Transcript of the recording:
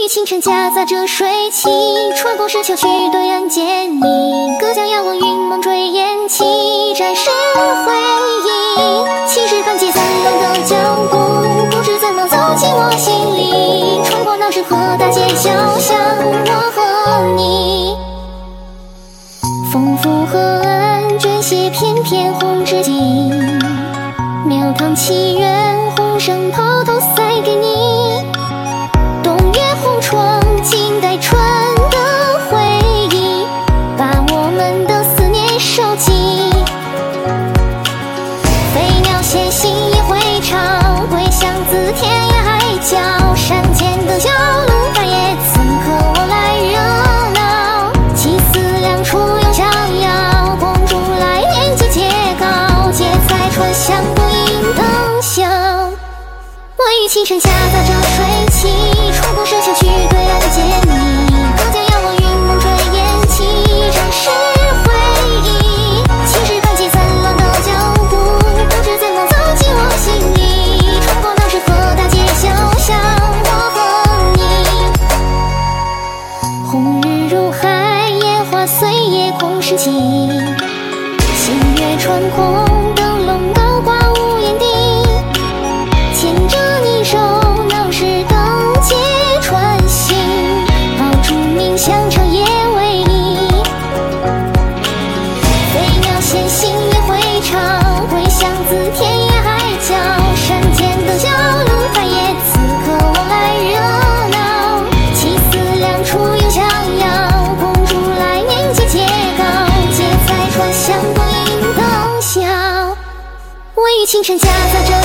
雨清晨夹杂着水汽，穿过石桥去对岸见你。隔江遥望云梦追烟起，战时回忆。青石板街散乱的脚步，不知怎么走进我心里。穿过闹市和大街小巷，我和你。丰富河岸卷斜片片红纸巾，庙堂祈愿红绳抛头塞给你。东岳红窗静待春的回忆，把我们的思念收集。飞鸟衔信也会唱，归乡自天涯海角。山间的小路大爷此刻我来热闹。祭祀两处又逍遥，公主来年节节高。结彩船香不应灯消。微雨清晨夹杂着水汽，穿过石桥去对岸见你。隔江遥望云梦追烟起，战时回忆。青石板街散乱的脚步，不知怎么走进我心里。穿过闹市和大街小巷，我和你。红日如海，烟花碎夜空拾起。星月穿空，灯笼高挂无檐顶。牵着你手，闹市灯节穿行，爆竹鸣响长夜为你。飞鸟衔信也会唱，归乡自天涯海角。山间的小路大爷此刻我来热闹。祭祀两处又逍遥，公主来年节节高。结彩船香不应灯消。微雨清晨夹杂着